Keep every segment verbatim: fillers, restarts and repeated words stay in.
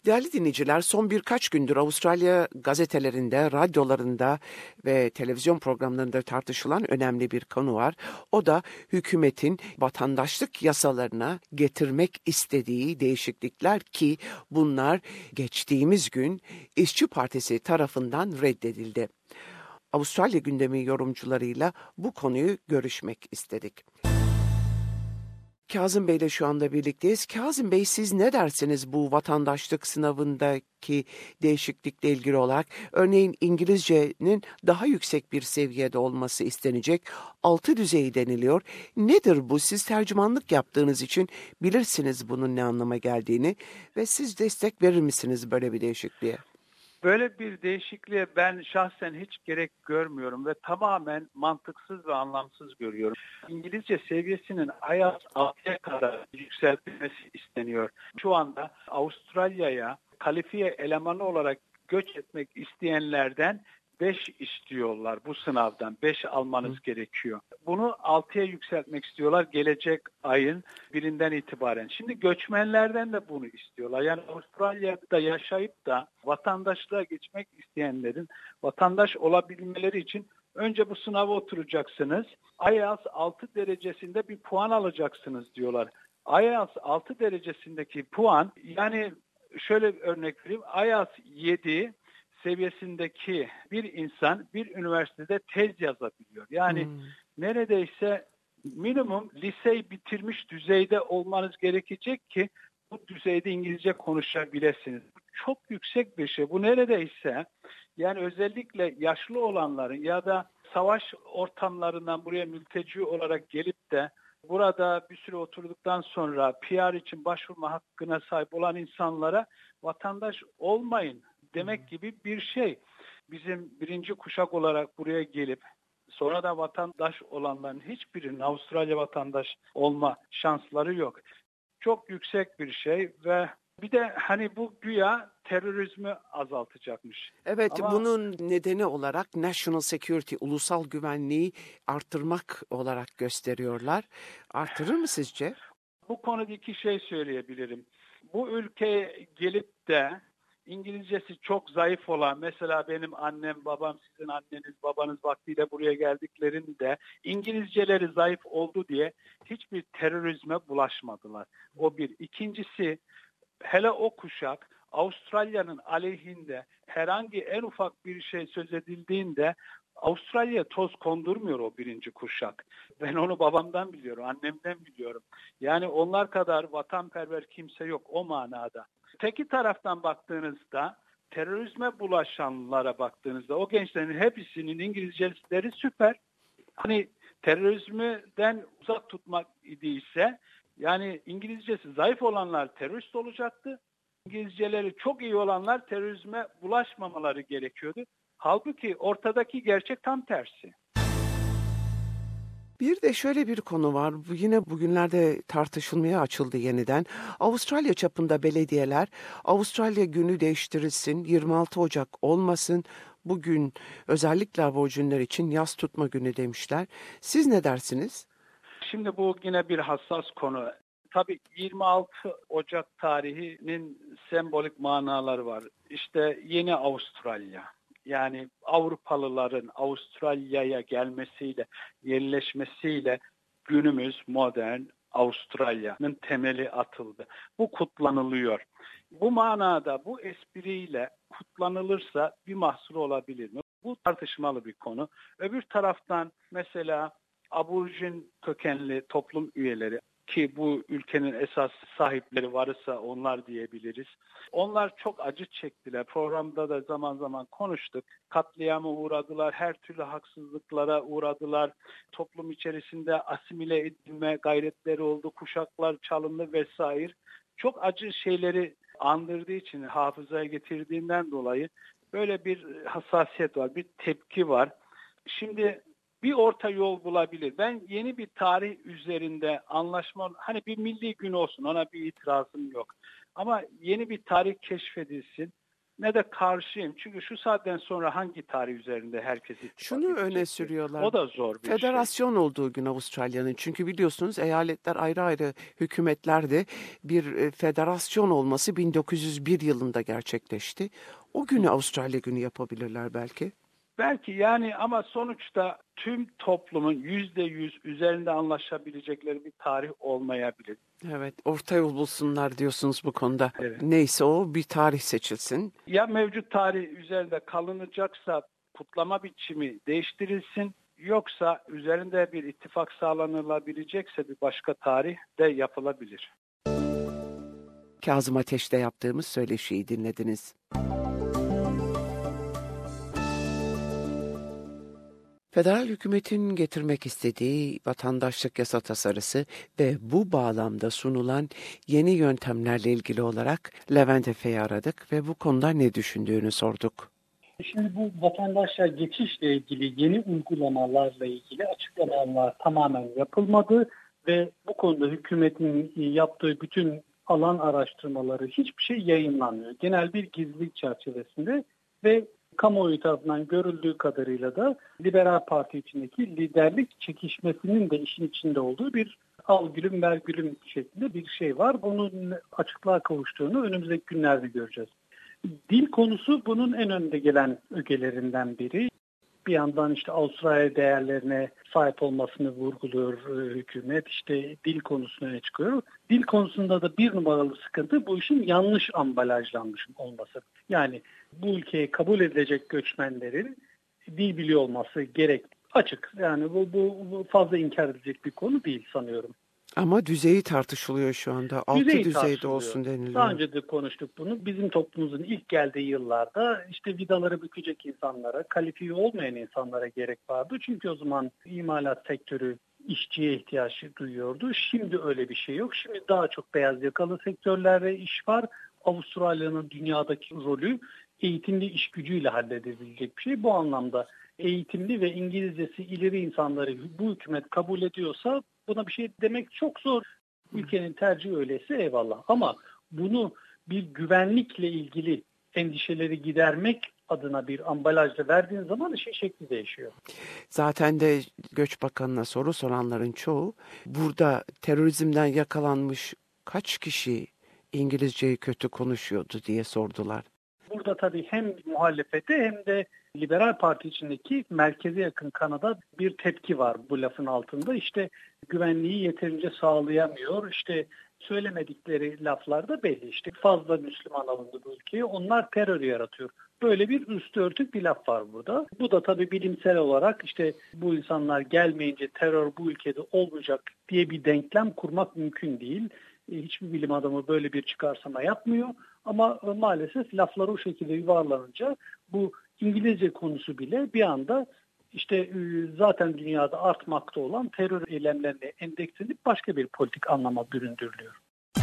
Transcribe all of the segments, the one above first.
Değerli dinleyiciler, son birkaç gündür Avustralya gazetelerinde, radyolarında ve televizyon programlarında tartışılan önemli bir konu var. O da hükümetin vatandaşlık yasalarına getirmek istediği değişiklikler ki bunlar geçtiğimiz gün İşçi Partisi tarafından reddedildi. Avustralya gündemi yorumcularıyla bu konuyu görüşmek istedik. Kazım Bey ile şu anda birlikteyiz. Kazım Bey, siz ne dersiniz bu vatandaşlık sınavındaki değişiklikle ilgili olarak? Örneğin İngilizcenin daha yüksek bir seviyede olması istenecek. Altı düzeyi deniliyor. Nedir bu? Siz tercümanlık yaptığınız için bilirsiniz bunun ne anlama geldiğini ve siz destek verir misiniz böyle bir değişikliğe? Böyle bir değişikliğe ben şahsen hiç gerek görmüyorum ve tamamen mantıksız ve anlamsız görüyorum. İngilizce seviyesinin I E L T S altıya kadar yükseltilmesi isteniyor. Şu anda Avustralya'ya kalifiye elemanı olarak göç etmek isteyenlerden beş istiyorlar bu sınavdan. beş almanız Hı. gerekiyor. Bunu altıya yükseltmek istiyorlar gelecek ayın birinden itibaren. Şimdi göçmenlerden de bunu istiyorlar. Yani Avustralya'da yaşayıp da vatandaşlığa geçmek isteyenlerin vatandaş olabilmeleri için önce bu sınava oturacaksınız. I E L T S altı derecesinde bir puan alacaksınız diyorlar. I E L T S altı derecesindeki puan, yani şöyle bir örnek vereyim. I E L T S yedi seviyesindeki bir insan bir üniversitede tez yazabiliyor. Yani hmm. neredeyse minimum liseyi bitirmiş düzeyde olmanız gerekecek ki bu düzeyde İngilizce konuşabilirsiniz. Bu çok yüksek bir şey. Bu neredeyse yani özellikle yaşlı olanların ya da savaş ortamlarından buraya mülteci olarak gelip de burada bir süre oturduktan sonra P R için başvurma hakkına sahip olan insanlara vatandaş olmayın demek gibi bir şey. Bizim birinci kuşak olarak buraya gelip sonra da vatandaş olanların hiçbirinin Avustralya vatandaş olma şansları yok. Çok yüksek bir şey ve bir de hani bu güya terörizmi azaltacakmış. Evet, Ama bunun nedeni olarak national security, ulusal güvenliği artırmak olarak gösteriyorlar. Artırır mı sizce? Bu konuda iki şey söyleyebilirim. Bu ülkeye gelip de İngilizcesi çok zayıf olan, mesela benim annem, babam, sizin anneniz, babanız vaktiyle buraya geldiklerinde İngilizceleri zayıf oldu diye hiçbir terörizme bulaşmadılar. O bir. İkincisi, hele o kuşak Avustralya'nın aleyhinde herhangi en ufak bir şey söz edildiğinde Avustralya'ya toz kondurmuyor o birinci kuşak. Ben onu babamdan biliyorum, annemden biliyorum. Yani onlar kadar vatanperver kimse yok o manada. Öteki taraftan baktığınızda, terörizme bulaşanlara baktığınızda o gençlerin hepsinin İngilizceleri süper. Hani terörizmden uzak tutmak idiyse, yani İngilizcesi zayıf olanlar terörist olacaktı. İngilizceleri çok iyi olanlar terörizme bulaşmamaları gerekiyordu. Halbuki ortadaki gerçek tam tersi. Bir de şöyle bir konu var. Bu yine bugünlerde tartışılmaya açıldı yeniden. Avustralya çapında belediyeler Avustralya günü değiştirilsin, yirmi altı Ocak olmasın. Bugün özellikle aborjinler için yas tutma günü demişler. Siz ne dersiniz? Şimdi bu yine bir hassas konu. Tabii yirmi altı Ocak tarihinin sembolik manaları var. İşte yeni Avustralya. Yani Avrupalıların Avustralya'ya gelmesiyle, yerleşmesiyle günümüz modern Avustralya'nın temeli atıldı. Bu kutlanılıyor. Bu manada, bu espriyle kutlanılırsa bir mahsur olabilir mi? Bu tartışmalı bir konu. Öbür taraftan mesela aborjin kökenli toplum üyeleri, ki bu ülkenin esas sahipleri varsa onlar diyebiliriz. Onlar çok acı çektiler. Programda da zaman zaman konuştuk. Katliama uğradılar, her türlü haksızlıklara uğradılar. Toplum içerisinde asimile edilme gayretleri oldu, kuşaklar çalındı vesaire. Çok acı şeyleri andırdığı için, hafızaya getirdiğinden dolayı böyle bir hassasiyet var, bir tepki var. Şimdi bir orta yol bulabilir. Ben yeni bir tarih üzerinde anlaşma, hani bir milli gün olsun, ona bir itirazım yok. Ama yeni bir tarih keşfedilsin. ne de karşıyım. Çünkü şu saatten sonra hangi tarih üzerinde herkes ittifak Şunu öne edecek? sürüyorlar. O da zor bir şey. Federasyon olduğu gün Avustralya'nın. Çünkü biliyorsunuz eyaletler ayrı ayrı hükümetlerdi. Bir e, federasyon olması bin dokuz yüz bir yılında gerçekleşti. O günü Avustralya günü yapabilirler belki. Belki yani ama sonuçta tüm toplumun yüzde yüz üzerinde anlaşabilecekleri bir tarih olmayabilir. Evet, orta yol bulsunlar diyorsunuz bu konuda. Evet. Neyse o bir tarih seçilsin. Ya mevcut tarih üzerinde kalınacaksa kutlama biçimi değiştirilsin, yoksa üzerinde bir ittifak sağlanılabilecekse bir başka tarih de yapılabilir. Kazım Ateş'te yaptığımız söyleşiyi dinlediniz. Federal hükümetin getirmek istediği vatandaşlık yasa tasarısı ve bu bağlamda sunulan yeni yöntemlerle ilgili olarak Levent Efe'yi aradık ve bu konuda ne düşündüğünü sorduk. Şimdi bu vatandaşlar geçişle ilgili yeni uygulamalarla ilgili açıklamalar tamamen yapılmadı ve bu konuda hükümetin yaptığı bütün alan araştırmaları hiçbir şey yayınlanmıyor. Genel bir gizlilik çerçevesinde ve kamuoyu tarafından görüldüğü kadarıyla da Liberal Parti içindeki liderlik çekişmesinin de işin içinde olduğu bir al gülüm ver gülüm şeklinde bir şey var. Bunun açıklığa kavuştuğunu önümüzdeki günlerde göreceğiz. Dil konusu bunun en önde gelen ögelerinden biri. Bir yandan işte Avustralya değerlerine sahip olmasını vurguluyor e, hükümet. İşte dil konusuna öne çıkıyor. Dil konusunda da bir numaralı sıkıntı bu işin yanlış ambalajlanmış olması. Yani bu ülkeye kabul edilecek göçmenlerin dil biliyor olması gerek. Açık. Yani bu, bu, bu fazla inkar edilecek bir konu değil sanıyorum. Ama düzeyi tartışılıyor şu anda. Altı Düzeyi düzeyde olsun deniliyor. Daha önce de konuştuk bunu. Bizim toplumumuzun ilk geldiği yıllarda işte vidaları bükecek insanlara, kalifiye olmayan insanlara gerek vardı. Çünkü o zaman imalat sektörü işçiye ihtiyaç duyuyordu. Şimdi öyle bir şey yok. Şimdi daha çok beyaz yakalı sektörlerde iş var. Avustralya'nın dünyadaki rolü eğitimli iş gücüyle halledilecek bir şey. Bu anlamda eğitimli ve İngilizcesi ileri insanları bu hükümet kabul ediyorsa buna bir şey demek çok zor. Ülkenin tercihi öyleyse eyvallah. Ama bunu bir güvenlikle ilgili endişeleri gidermek adına bir ambalajla verdiğin zaman işin şekli değişiyor. Zaten de Göç Bakanı'na soru soranların çoğu burada terörizmden yakalanmış kaç kişi İngilizceyi kötü konuşuyordu diye sordular. Burada tabii hem muhalefete hem de Liberal Parti içindeki merkeze yakın kanada bir tepki var bu lafın altında. İşte güvenliği yeterince sağlayamıyor. İşte söylemedikleri laflar belli. İşte fazla Müslüman alındı bu ülkeye. Onlar terör yaratıyor. Böyle bir üstü örtük bir laf var burada. Bu da tabii bilimsel olarak işte bu insanlar gelmeyince terör bu ülkede olmayacak diye bir denklem kurmak mümkün değil. Hiçbir bilim adamı böyle bir çıkarsama yapmıyor. Ama maalesef laflar o şekilde yuvarlanınca bu İngilizce konusu bile bir anda işte zaten dünyada artmakta olan terör eylemlerine endekslenip başka bir politik anlama büründürülüyor.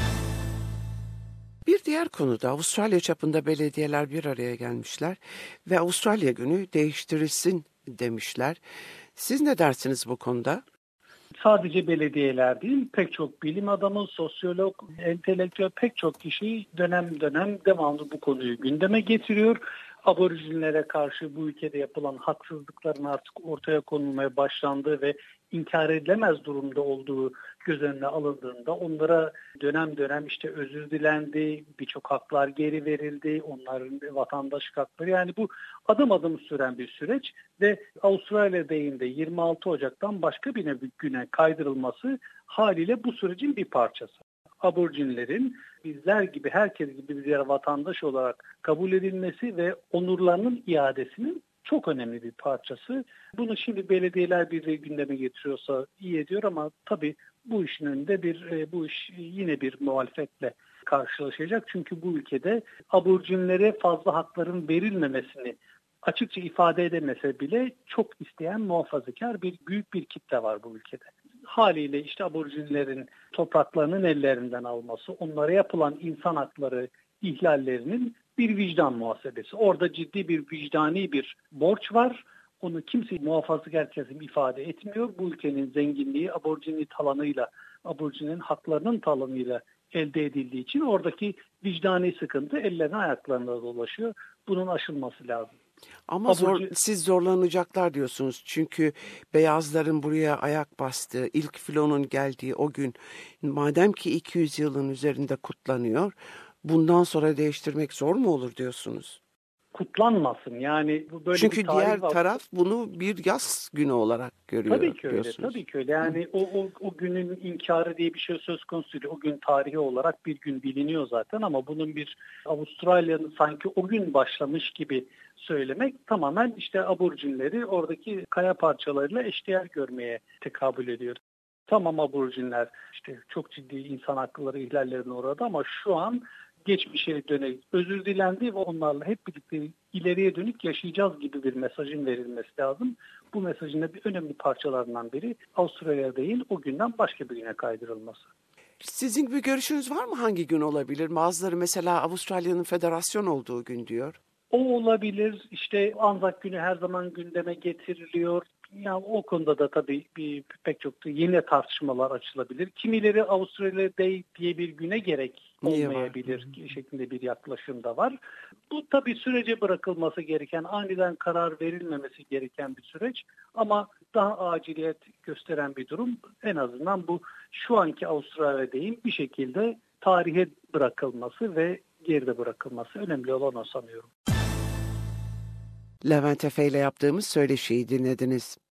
Bir diğer konuda Avustralya çapında belediyeler bir araya gelmişler ve Avustralya günü değiştirilsin demişler. Siz ne dersiniz bu konuda? Sadece belediyeler değil, pek çok bilim adamı, sosyolog, entelektüel pek çok kişi dönem dönem devamlı bu konuyu gündeme getiriyor. Aborijinlere karşı bu ülkede yapılan haksızlıkların artık ortaya konulmaya başlandığı ve inkar edilemez durumda olduğu göz önüne alındığında onlara dönem dönem işte özür dilendi, birçok haklar geri verildi, onların vatandaşlık hakları, yani bu adım adım süren bir süreç ve Avustralya deyimde yirmi altı Ocak'tan başka bir güne kaydırılması haliyle bu sürecin bir parçası. Aborjinlerin bizler gibi, herkes gibi birer vatandaş olarak kabul edilmesi ve onurlarının iadesinin çok önemli bir parçası. Bunu şimdi belediyeler birliği gündeme getiriyorsa iyi ediyor ama tabii bu işin önünde bir bu iş yine bir muhalefetle karşılaşacak. Çünkü bu ülkede aborjinlere fazla hakların verilmemesini açıkça ifade edemese bile çok isteyen muhafazakar bir büyük bir kitle var bu ülkede. Haliyle işte aborjinlerin topraklarının ellerinden alması, onlara yapılan insan hakları ihlallerinin bir vicdan muhasebesi. Orada ciddi bir vicdani bir borç var. Onu kimse muhafazakar kesim ifade etmiyor. Bu ülkenin zenginliği aborjini talanıyla, aborjinin haklarının talanıyla elde edildiği için oradaki vicdani sıkıntı ellerine ayaklarına dolaşıyor. Bunun aşılması lazım. Ama zor, Aburcu... siz zorlanacaklar diyorsunuz. Çünkü beyazların buraya ayak bastığı, ilk filonun geldiği o gün, madem ki iki yüz yılın üzerinde kutlanıyor, bundan sonra değiştirmek zor mu olur diyorsunuz? Kutlanmasın. Yani bu böyle Çünkü bir tarih diğer var. taraf bunu bir yaz günü olarak görüyor. Tabii ki öyle. Diyorsunuz. Tabii ki öyle. Yani o, o, o günün inkarı diye bir şey söz konusu değil. O gün tarihi olarak bir gün biliniyor zaten ama bunun bir Avustralya'nın sanki o gün başlamış gibi söylemek tamamen işte aborjinleri oradaki kaya parçalarıyla eşdeğer görmeye tekabül ediyor. Tamam, aborjinler işte çok ciddi insan hakları ihlallerine uğradı ama şu an geçmişe dönelik özür dilendi ve onlarla hep birlikte ileriye dönük yaşayacağız gibi bir mesajın verilmesi lazım. Bu mesajın da bir önemli parçalarından biri Avustralya değil, o günden başka bir güne kaydırılması. Sizin bir görüşünüz var mı hangi gün olabilir? Bazıları mesela Avustralya'nın federasyon olduğu gün diyor. O olabilir. İşte Anzak günü her zaman gündeme getiriliyor. Yani o konuda da tabii bir, pek çok da yeni tartışmalar açılabilir. Kimileri Avustralya Day diye bir güne gerek olmayabilir şeklinde bir yaklaşım da var. Bu tabii sürece bırakılması gereken, aniden karar verilmemesi gereken bir süreç. Ama daha aciliyet gösteren bir durum. En azından bu şu anki Avustralya Day'in bir şekilde tarihe bırakılması ve geride bırakılması önemli olan o sanıyorum. Levent Efe ile yaptığımız söyleşiyi dinlediniz.